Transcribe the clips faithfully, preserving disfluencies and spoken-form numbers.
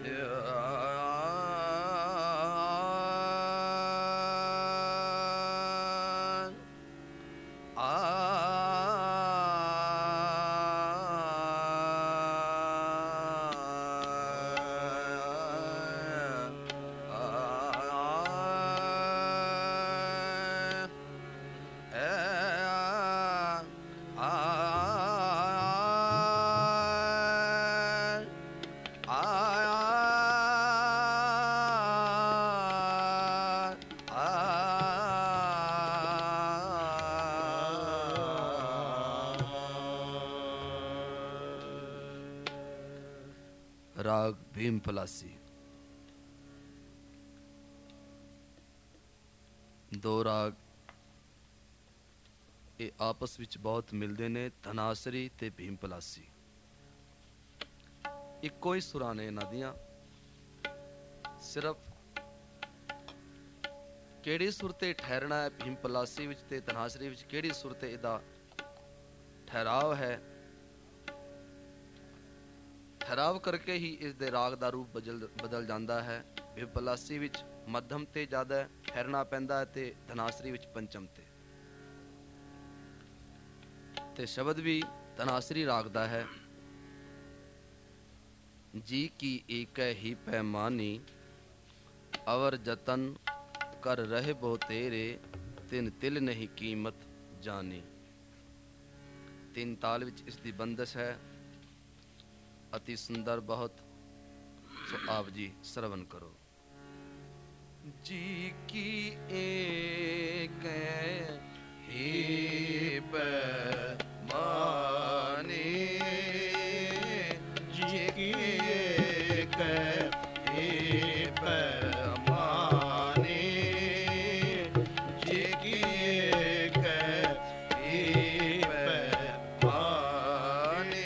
राग भीम पलासी। दो राग ये आपस विच बहुत मिलते ने, धनासरी ते भीम पलासी। इको ही सुरां ने इन्हां दियां, सिर्फ केड़ी सुर ते ठहरना है भीम पलासी विच ते धनासरी विच केड़ी सुर ते इहदा ठहराव है, ठहराव करके ही इस दे राग दा रूप बदल बदल जाता है। भीम पलासी विच मध्यम ते ज्यादा ठहरना पैंदा है ते धनासरी विच पंचम ते ते शब्द भी धनासरी राग दा है। जी की एक ही पैमानी अवर जतन कर रहे बो तेरे, तिन तिल नहीं कीमत जानी। तीन ताल विच इसकी बंदिश है, अति सुंदर बहुत। सो आप जी श्रवण करो। जी की एक ही पैमानी, जी की एक ही पैमानी, जी की एक ही पैमानी।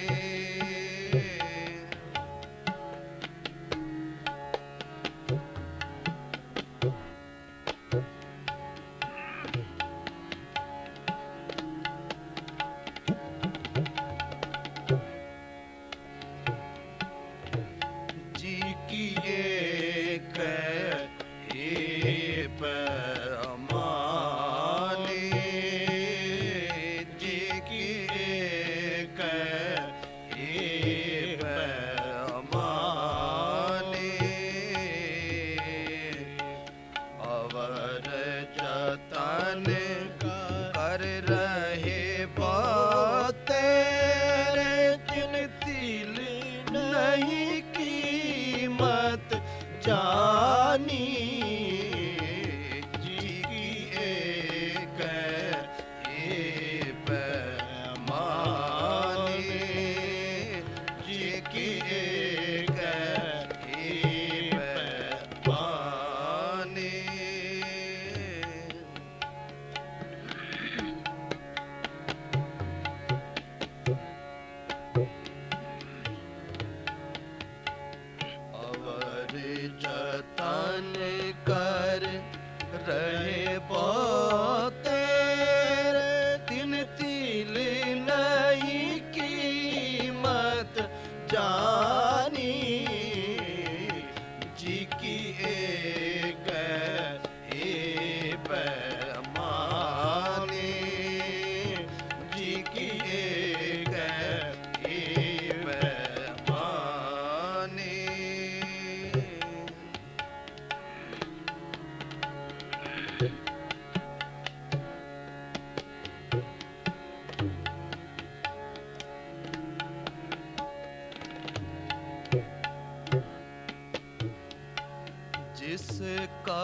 जिसका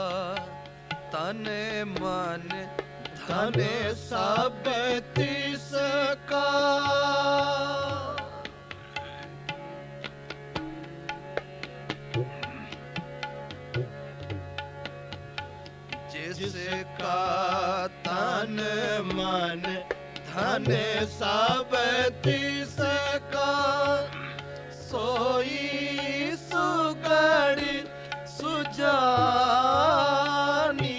तन मन धन सब तिसका, जिसका तन मन धन सब तिसका, सोई सुगड़ सुजानी।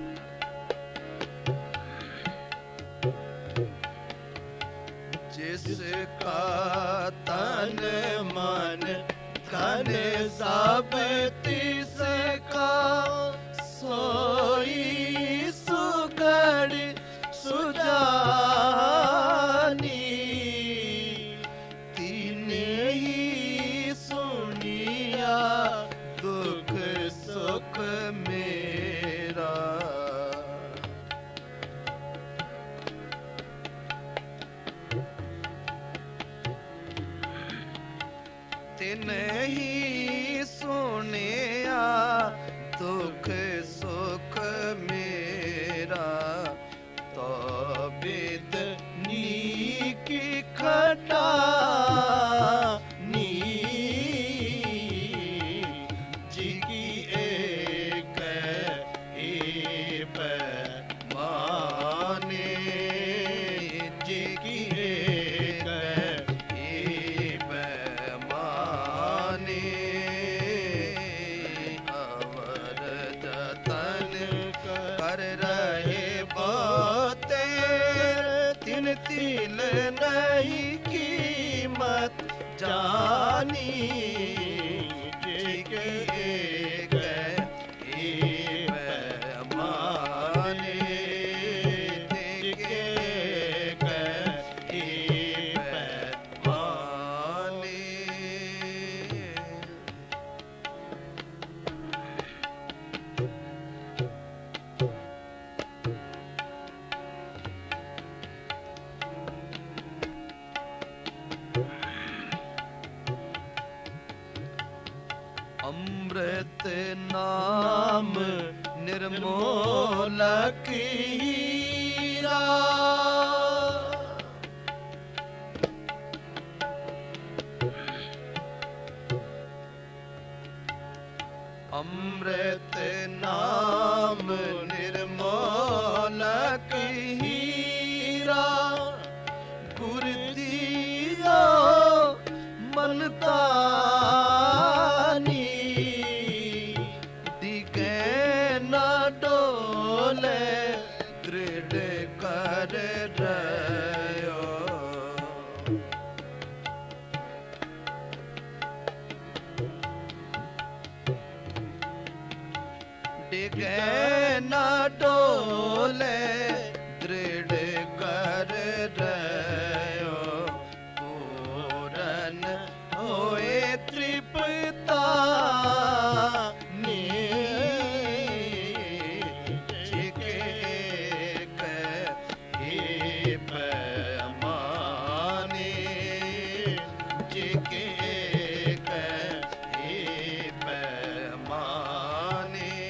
जिस जिसका तन मन धन सब तिसका, सोई सुगढ़ सुजानी। तिने ही सुनिया दुख सुख मेरा। तिने ही सुनिया दुख सुख मेरा। तो बिद नीकी खटानी, जिकी एक एक माने, जिकी एक एक माने। अवर जतन कर रहे बाते, तिन तिल नहीं कीमत जानी। जिके एक एक माने, जिके एक एक माने। अमृत नाम निर्मोलक हीरा। अमृत नाम निर्मोलक हीरा। गुर दिया मनतानी, दिगे न डोले दृढ़ कर रयो। डिगे न डोले दृढ़ कर रयो। पूरन होए तृप्ता ने, जिके एक एक माने, जिके एक एक माने।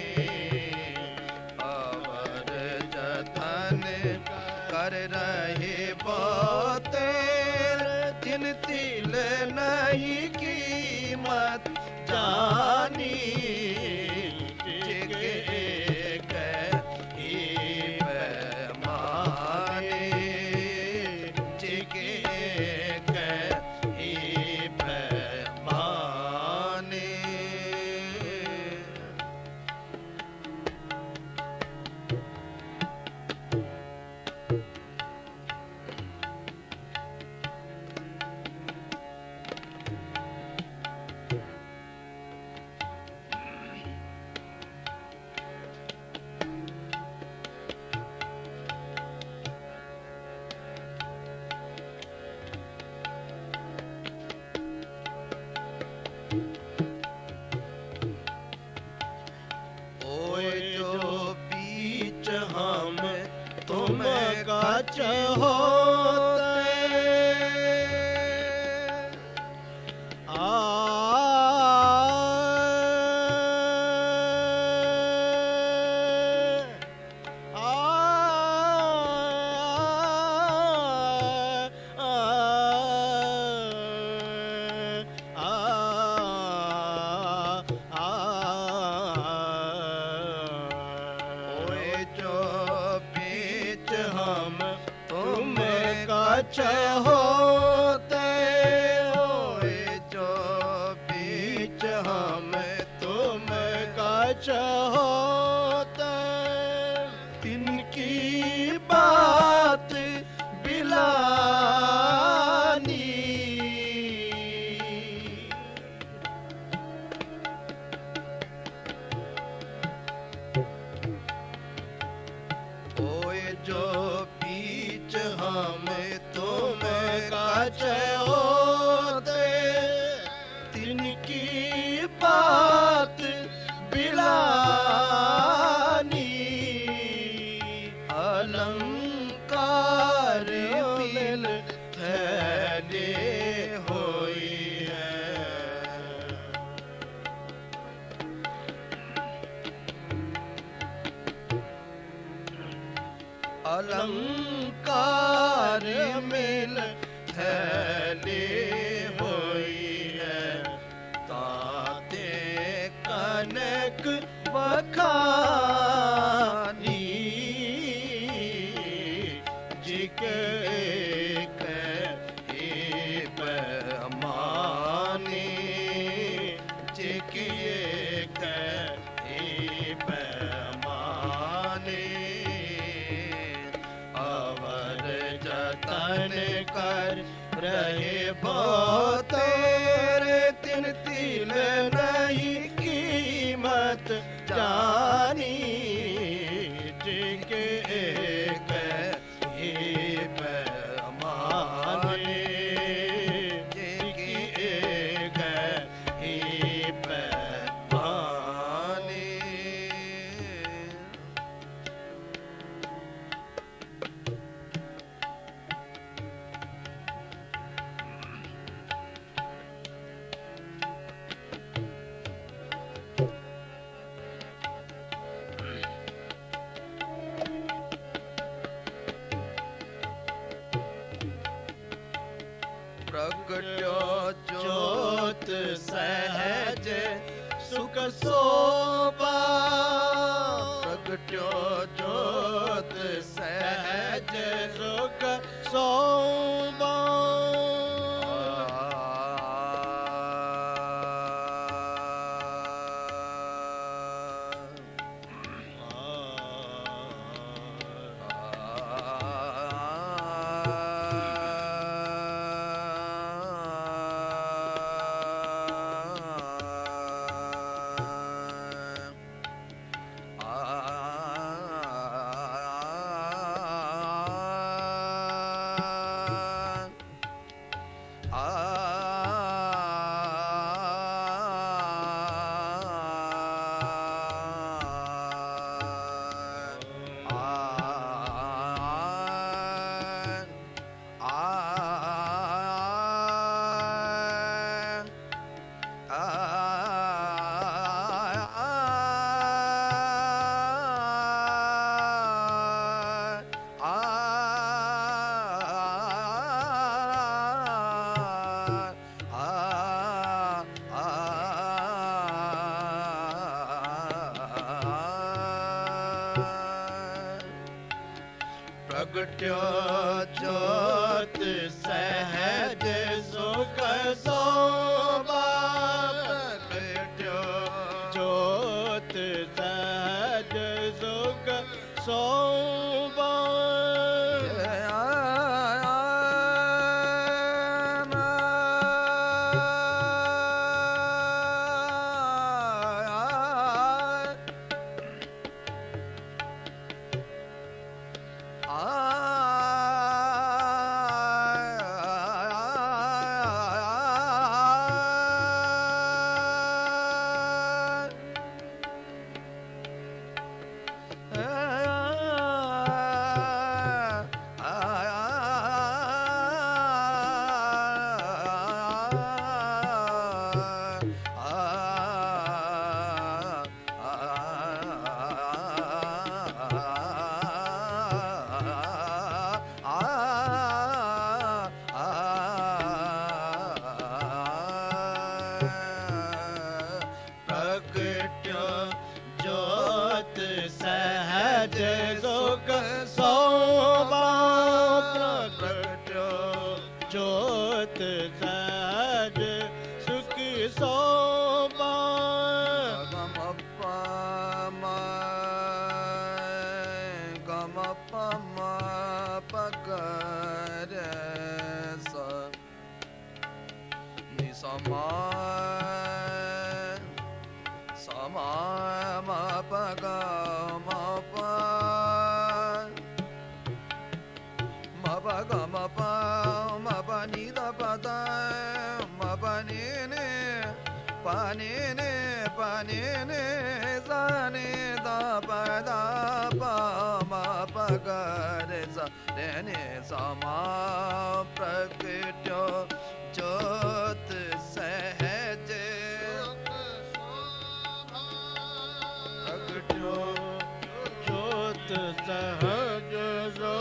अवर जतन कर रहे बाते, तिन तिल नहीं कीमत जानी। जिके एक एक माने, जिके एक एक माने। ओए जो बीच हम तुम गच होते, आ कछ होते होए जो बीच हम तुम कछ होते, तिनकी बात बिला अलंकार मिल थैली हुई है, ताते कनक बखानी जिके कर रहे बहुत तेरे तिन तिल नहीं कीमत जानी जिनके एक ही पैमाने जिनकी एक ही पैमाने। प्रगट्यो ज्योत सहज सुख शोभा, प्रगट्यो ज्योत सहज सुख शोभा। प्रगट्यो ज्योत सहज सुख शोभा, प्रगट्यो ज्योत सहज सुख शोभा। प्रगट्यो ज्योत सहज सुख शोभा, प्रगट्यो ज्योत सहज सुख शोभा। गम पम गम पम पकर स निसमा समा म प ग म प म प ग म प म प नि द प द म प नि नि प नि नि प नि नि स नि द प द प म प ग रे स रे नि स म। प्रगट्यो ज्योत सहज प्रगट्यो ज्योत सहज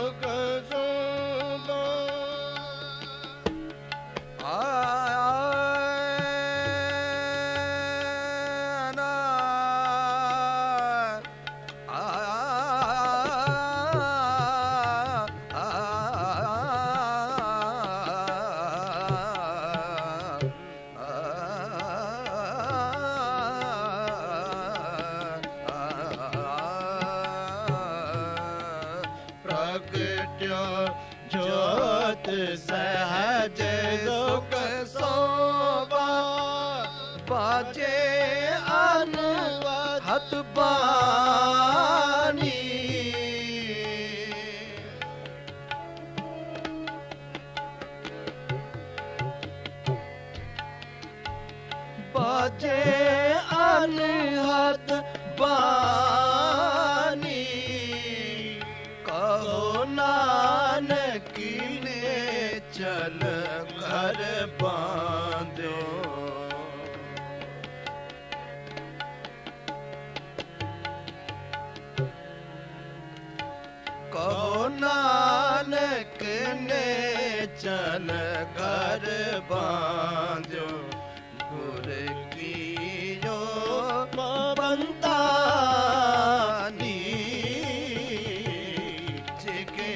बाट्यो जोत सहज दुख सोबा बाजे अन हत बानी बाजे अनहद बानी कहो नानक ने चल घर बांधो कहो नानक ने चल घर बांधो गुर की जो बंदानी जिके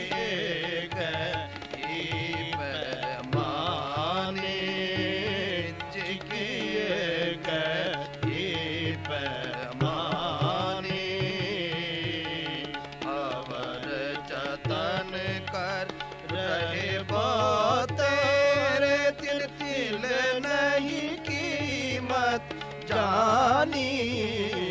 गई पैमाने जिके गई पैमाने अवर जतन कर रहे बो तेरे तिल तिल नहीं कीमत जानी